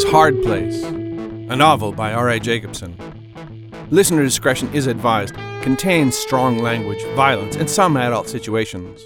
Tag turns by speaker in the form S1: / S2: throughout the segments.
S1: Hard Place, a novel by R.A. Jacobson. Listener discretion is advised. Contains strong language, violence, and some adult situations.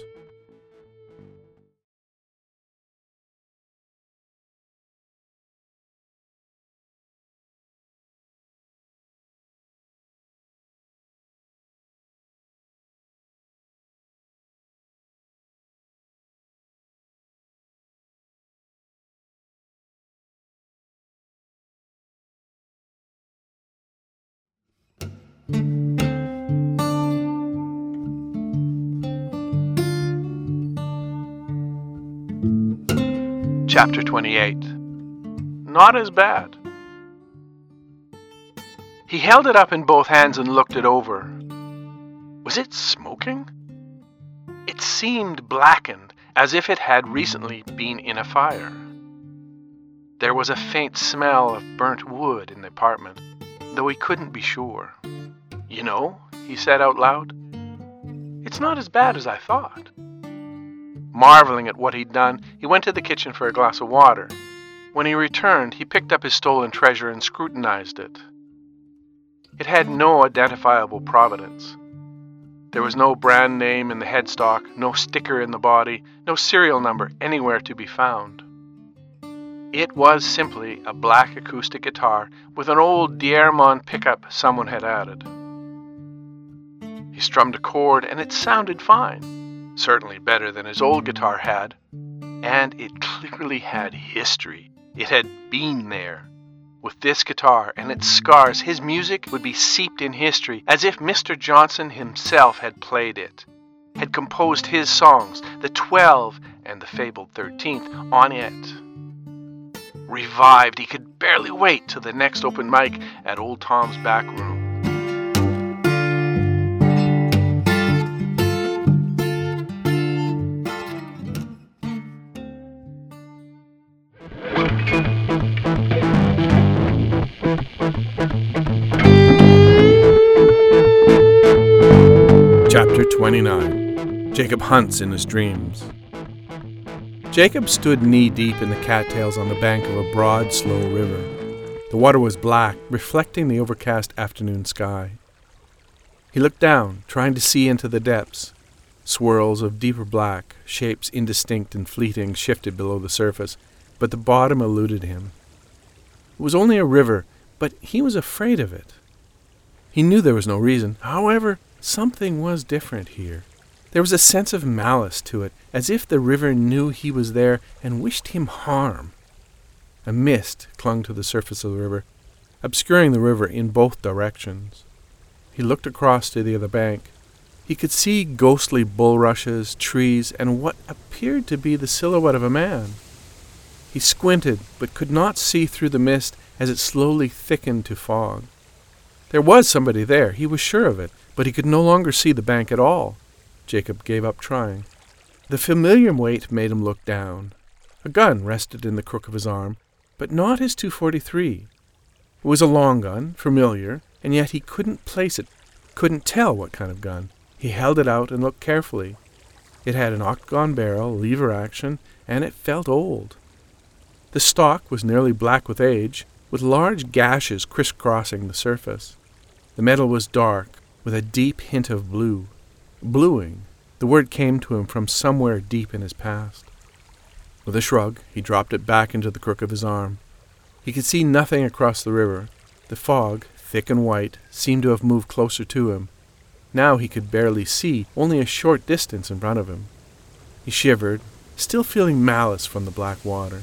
S2: Chapter 28. Not as bad. He held it up in both hands and looked it over. Was it smoking? It seemed blackened, as if it had recently been in a fire. There was a faint smell of burnt wood in the apartment, though he couldn't be sure. "You know," he said out loud, "it's not as bad as I thought." Marveling at what he'd done, he went to the kitchen for a glass of water. When he returned, he picked up his stolen treasure and scrutinized it. It had no identifiable provenance. There was no brand name in the headstock, no sticker in the body, no serial number anywhere to be found. It was simply a black acoustic guitar with an old Diermont pickup someone had added. He strummed a chord and it sounded fine. Certainly better than his old guitar had, and it clearly had history. It had been there. With this guitar and its scars, his music would be seeped in history, as if Mr. Johnson himself had played it, had composed his songs, the 12 and the fabled 13th, on it. Revived, he could barely wait till the next open mic at Old Tom's back room.
S1: Chapter 29. Jacob hunts in his dreams. Jacob stood knee-deep in the cattails on the bank of a broad, slow river. The water was black, reflecting the overcast afternoon sky. He looked down, trying to see into the depths. Swirls of deeper black, shapes indistinct and fleeting, shifted below the surface, but the bottom eluded him. It was only a river, but he was afraid of it. He knew there was no reason. However, something was different here. There was a sense of malice to it, as if the river knew he was there and wished him harm. A mist clung to the surface of the river, obscuring the river in both directions. He looked across to the other bank. He could see ghostly bulrushes, trees, and what appeared to be the silhouette of a man. He squinted, but could not see through the mist as it slowly thickened to fog. There was somebody there, he was sure of it, but he could no longer see the bank at all. Jacob gave up trying. The familiar weight made him look down. A gun rested in the crook of his arm, but not his .243. It was a long gun, familiar, and yet he couldn't place it, couldn't tell what kind of gun. He held it out and looked carefully. It had an octagon barrel, lever action, and it felt old. The stock was nearly black with age, with large gashes crisscrossing the surface. The metal was dark, with a deep hint of blue. Bluing. The word came to him from somewhere deep in his past. With a shrug, he dropped it back into the crook of his arm. He could see nothing across the river. The fog, thick and white, seemed to have moved closer to him. Now he could barely see, only a short distance in front of him. He shivered, still feeling malice from the black water.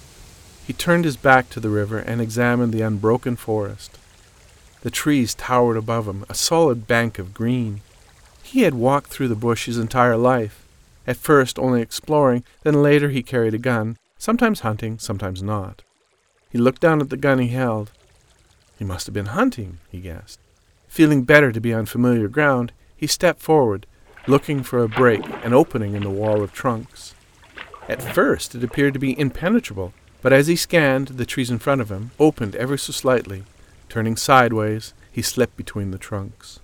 S1: He turned his back to the river and examined the unbroken forest. The trees towered above him, a solid bank of green. He had walked through the bush his entire life, at first only exploring, then later he carried a gun, sometimes hunting, sometimes not. He looked down at the gun he held. He must have been hunting, he guessed. Feeling better to be on familiar ground, he stepped forward, looking for a break, an opening in the wall of trunks. At first it appeared to be impenetrable, but as he scanned, the trees in front of him opened ever so slightly. Turning sideways, he slipped between the trunks.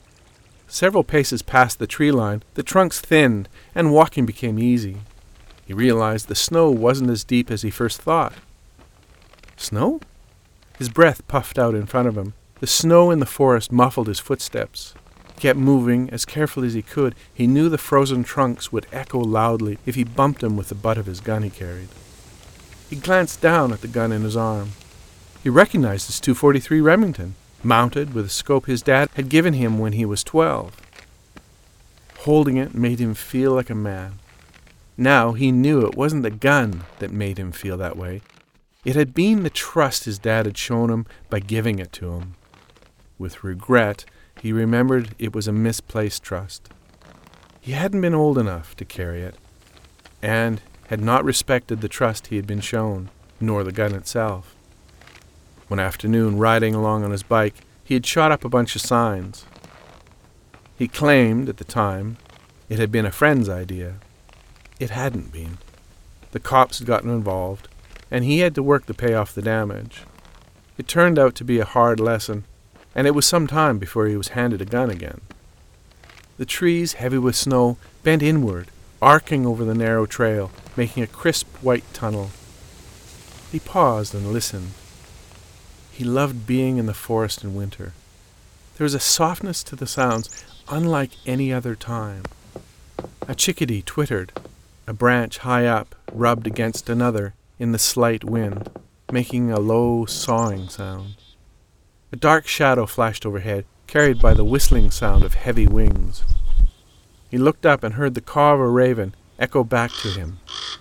S1: Several paces past the tree line, the trunks thinned, and walking became easy. He realized the snow wasn't as deep as he first thought. Snow? His breath puffed out in front of him. The snow in the forest muffled his footsteps. He kept moving as carefully as he could. He knew the frozen trunks would echo loudly if he bumped him with the butt of his gun he carried. He glanced down at the gun in his arm. He recognized his .243 Remington, mounted with a scope his dad had given him when he was 12. Holding it made him feel like a man. Now he knew it wasn't the gun that made him feel that way. It had been the trust his dad had shown him by giving it to him. With regret, he remembered it was a misplaced trust. He hadn't been old enough to carry it, and had not respected the trust he had been shown, nor the gun itself. One afternoon, riding along on his bike, he had shot up a bunch of signs. He claimed, at the time, it had been a friend's idea. It hadn't been. The cops had gotten involved, and he had to work to pay off the damage. It turned out to be a hard lesson, and it was some time before he was handed a gun again. The trees, heavy with snow, bent inward, arcing over the narrow trail, making a crisp white tunnel. He paused and listened. He loved being in the forest in winter. There was a softness to the sounds unlike any other time. A chickadee twittered. A branch high up rubbed against another in the slight wind, making a low sawing sound. A dark shadow flashed overhead, carried by the whistling sound of heavy wings. He looked up and heard the caw of a raven echo back to him.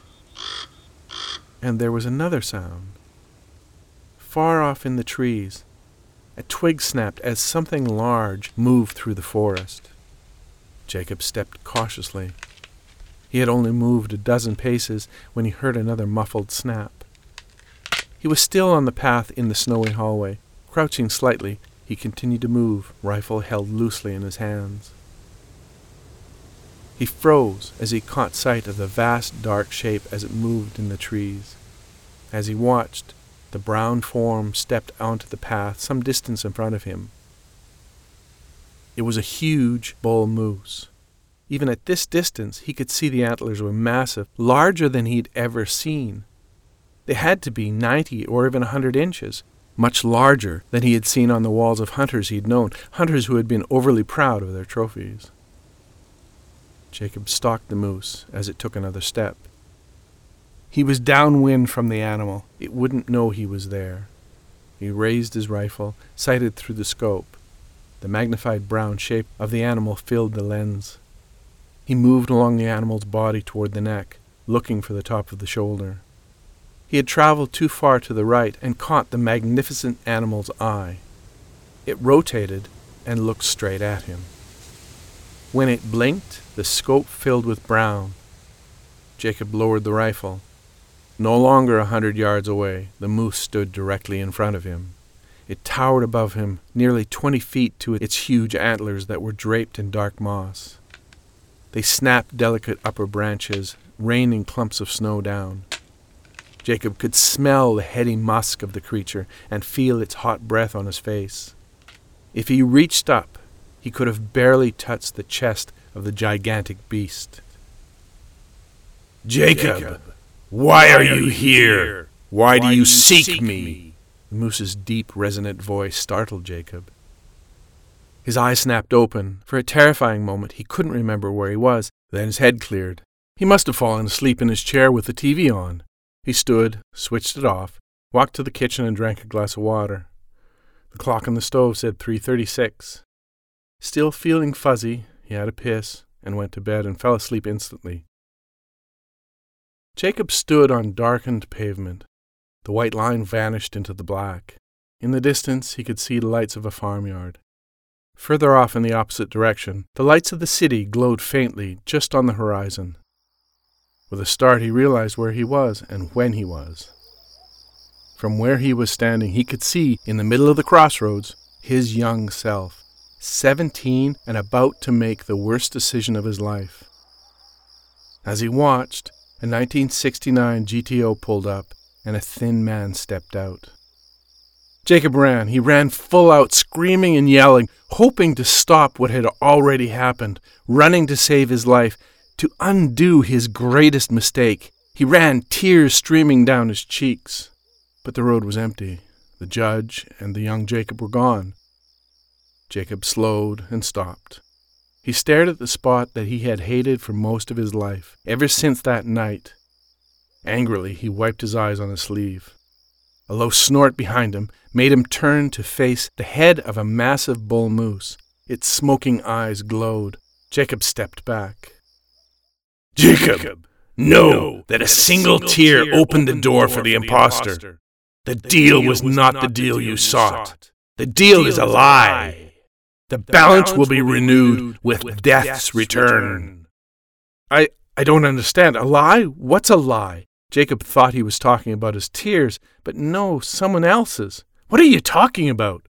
S1: And there was another sound. Far off in the trees, a twig snapped as something large moved through the forest. Jacob stepped cautiously. He had only moved a dozen paces when he heard another muffled snap. He was still on the path in the snowy hallway. Crouching slightly, he continued to move, rifle held loosely in his hands. He froze as he caught sight of the vast dark shape as it moved in the trees. As he watched, the brown form stepped onto the path some distance in front of him. It was a huge bull moose. Even at this distance, he could see the antlers were massive, larger than he'd ever seen. They had to be 90 or even 100 inches, much larger than he had seen on the walls of hunters he'd known, hunters who had been overly proud of their trophies. Jacob stalked the moose as it took another step. He was downwind from the animal. It wouldn't know he was there. He raised his rifle, sighted through the scope. The magnified brown shape of the animal filled the lens. He moved along the animal's body toward the neck, looking for the top of the shoulder. He had traveled too far to the right and caught the magnificent animal's eye. It rotated and looked straight at him. When it blinked, the scope filled with brown. Jacob lowered the rifle. No longer 100 yards away, the moose stood directly in front of him. It towered above him, nearly 20 feet to its huge antlers that were draped in dark moss. They snapped delicate upper branches, raining clumps of snow down. Jacob could smell the heady musk of the creature and feel its hot breath on his face. If he reached up, he could have barely touched the chest of the gigantic beast.
S3: Jacob, why are you here? Why do you seek me?
S1: The moose's deep, resonant voice startled Jacob. His eyes snapped open. For a terrifying moment, he couldn't remember where he was. Then his head cleared. He must have fallen asleep in his chair with the TV on. He stood, switched it off, walked to the kitchen and drank a glass of water. The clock on the stove said 3:36. Still feeling fuzzy, he had a piss and went to bed and fell asleep instantly. Jacob stood on darkened pavement. The white line vanished into the black. In the distance, he could see the lights of a farmyard. Further off in the opposite direction, the lights of the city glowed faintly just on the horizon. With a start, he realized where he was and when he was. From where he was standing, he could see, in the middle of the crossroads, his young self, 17 and about to make the worst decision of his life. As he watched, a 1969 GTO pulled up, and a thin man stepped out. Jacob ran. He ran full out, screaming and yelling, hoping to stop what had already happened, running to save his life, to undo his greatest mistake. He ran, tears streaming down his cheeks. But the road was empty. The judge and the young Jacob were gone. Jacob slowed and stopped. He stared at the spot that he had hated for most of his life, ever since that night. Angrily, he wiped his eyes on his sleeve. A low snort behind him made him turn to face the head of a massive bull moose. Its smoking eyes glowed. Jacob stepped back.
S3: Jacob, know that a single tear opened the door for the imposter. The deal was not the deal you sought. The deal is a lie. The balance will be renewed with death's return.
S1: I don't understand. A lie? What's a lie? Jacob thought he was talking about his tears, but no, someone else's. What are you talking about?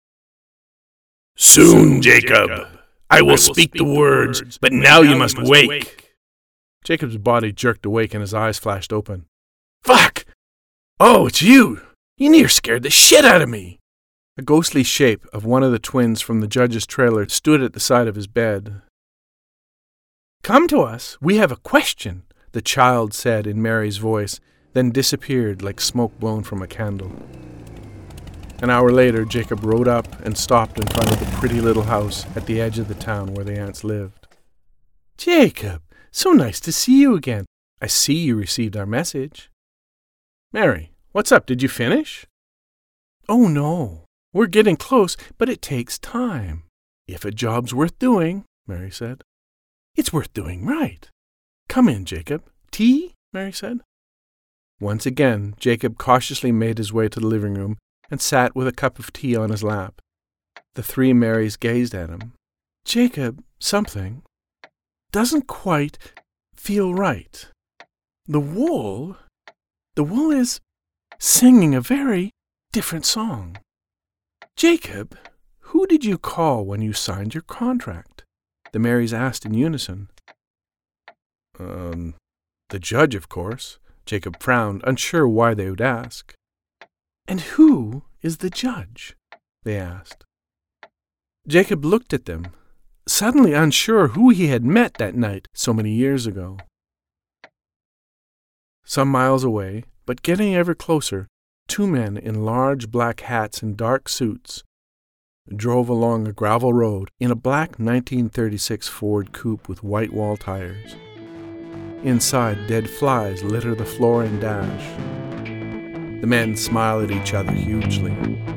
S3: Soon, Jacob. I will speak the words, but now you must wake.
S1: Jacob's body jerked awake and his eyes flashed open. Fuck! Oh, it's you! You near scared the shit out of me! A ghostly shape of one of the twins from the judge's trailer stood at the side of his bed. Come to us. We have a question, the child said in Mary's voice, then disappeared like smoke blown from a candle. An hour later, Jacob rode up and stopped in front of the pretty little house at the edge of the town where the aunts lived. Jacob, so nice to see you again. I see you received our message. Mary, what's up? Did you finish? Oh, no. We're getting close, but it takes time. If a job's worth doing, Mary said. It's worth doing right. Come in, Jacob. Tea? Mary said. Once again, Jacob cautiously made his way to the living room and sat with a cup of tea on his lap. The three Marys gazed at him. Jacob, something doesn't quite feel right. The wool is singing a very different song. Jacob, who did you call when you signed your contract? The Marys asked in unison. The judge, of course. Jacob frowned, unsure why they would ask. And who is the judge? They asked. Jacob looked at them, suddenly unsure who he had met that night so many years ago. Some miles away, but getting ever closer, two men in large black hats and dark suits drove along a gravel road in a black 1936 Ford coupe with white wall tires. Inside, dead flies litter the floor and dash. The men smile at each other hugely.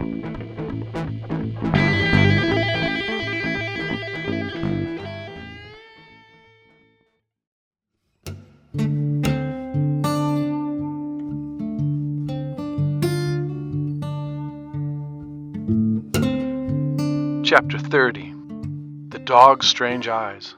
S2: Chapter 30. The Dog's Strange Eyes.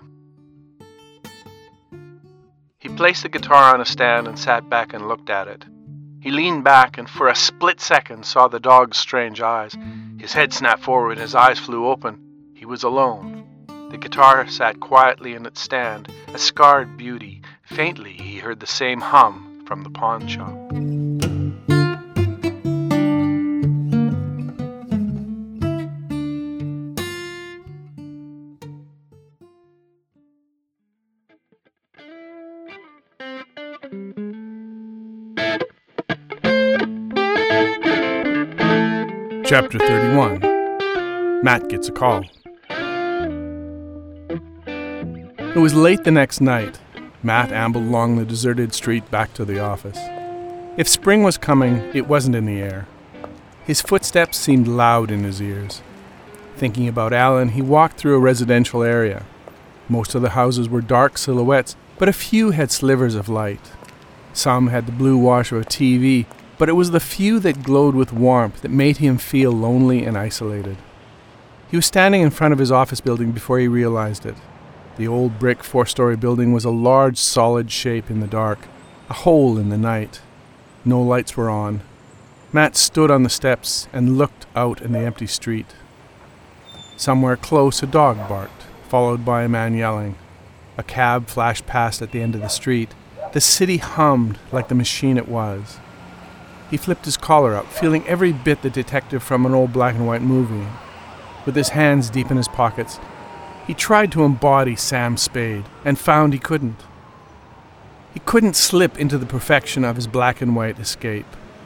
S2: He placed the guitar on a stand and sat back and looked at it. He leaned back and for a split second saw the dog's strange eyes. His head snapped forward and his eyes flew open. He was alone. The guitar sat quietly in its stand, a scarred beauty. Faintly he heard the same hum from the pawn shop.
S1: Chapter 31. Matt gets a call. It was late the next night. Matt ambled along the deserted street back to the office. If spring was coming, it wasn't in the air. His footsteps seemed loud in his ears. Thinking about Alan, he walked through a residential area. Most of the houses were dark silhouettes, but a few had slivers of light. Some had the blue wash of a TV, but it was the few that glowed with warmth that made him feel lonely and isolated. He was standing in front of his office building before he realized it. The old brick 4-story building was a large, solid shape in the dark, a hole in the night. No lights were on. Matt stood on the steps and looked out in the empty street. Somewhere close, a dog barked, followed by a man yelling. A cab flashed past at the end of the street. The city hummed like the machine it was. He flipped his collar up, feeling every bit the detective from an old black and white movie. With his hands deep in his pockets, he tried to embody Sam Spade, and found he couldn't. He couldn't slip into the perfection of his black and white escape.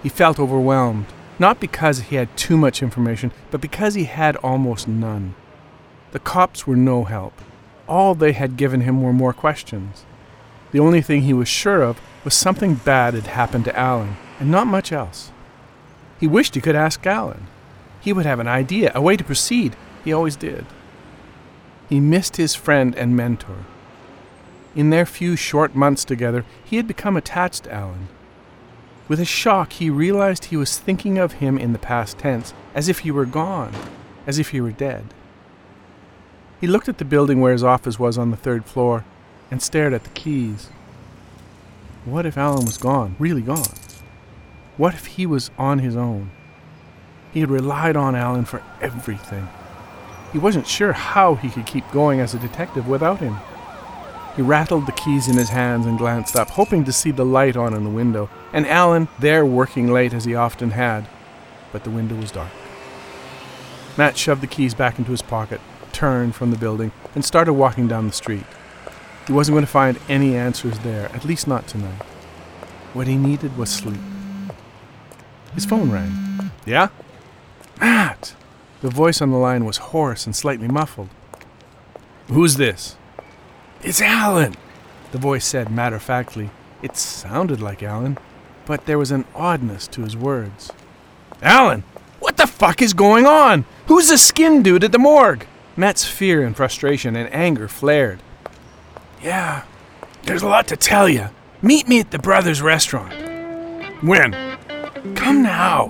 S1: He felt overwhelmed, not because he had too much information, but because he had almost none. The cops were no help. All they had given him were more questions. The only thing he was sure of was something bad had happened to Alan, and not much else. He wished he could ask Alan. He would have an idea, a way to proceed. He always did. He missed his friend and mentor. In their few short months together, he had become attached to Alan. With a shock, he realized he was thinking of him in the past tense, as if he were gone, as if he were dead. He looked at the building where his office was on the 3rd floor and stared at the keys. What if Alan was gone, really gone? What if he was on his own? He had relied on Alan for everything. He wasn't sure how he could keep going as a detective without him. He rattled the keys in his hands and glanced up, hoping to see the light on in the window, and Alan there working late as he often had, but the window was dark. Matt shoved the keys back into his pocket, turned from the building, and started walking down the street. He wasn't going to find any answers there, at least not tonight. What he needed was sleep. His phone rang. Yeah? Matt! The voice on the line was hoarse and slightly muffled. Who's this? It's Alan, the voice said matter-of-factly. It sounded like Alan, but there was an oddness to his words. Alan! What the fuck is going on? Who's the skin dude at the morgue? Matt's fear and frustration and anger flared. Yeah, there's a lot to tell you. Meet me at the Brothers Restaurant. When? Come now.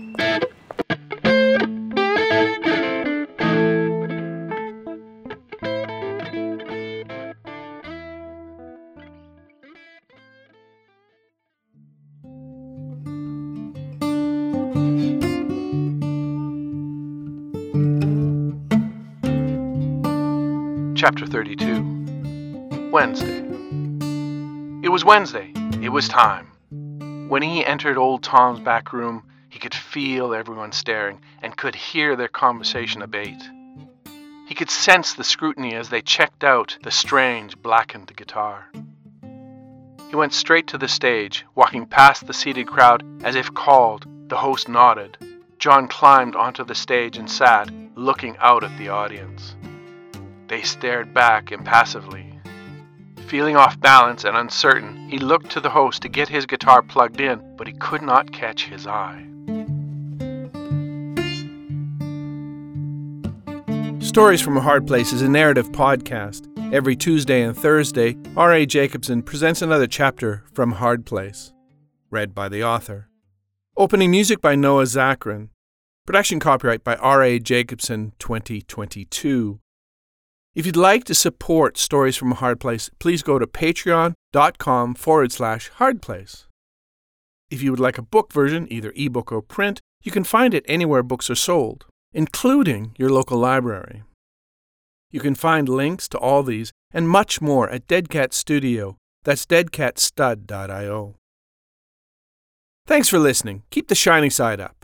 S2: Chapter 32. Wednesday. It was Wednesday. It was time. When he entered old Tom's back room, he could feel everyone staring and could hear their conversation abate. He could sense the scrutiny as they checked out the strange, blackened guitar. He went straight to the stage, walking past the seated crowd as if called. The host nodded. John climbed onto the stage and sat, looking out at the audience. They stared back impassively. Feeling off balance and uncertain, he looked to the host to get his guitar plugged in, but he could not catch his eye.
S1: Stories from a Hard Place is a narrative podcast. Every Tuesday and Thursday, R.A. Jacobson presents another chapter from Hard Place, read by the author. Opening music by Noah Zachrin. Production copyright by R.A. Jacobson 2022. If you'd like to support Stories from a Hard Place, please go to patreon.com/hardplace. If you would like a book version, either ebook or print, you can find it anywhere books are sold, including your local library. You can find links to all these and much more at Dead Cat Studio. That's deadcatstud.io. Thanks for listening. Keep the shining side up.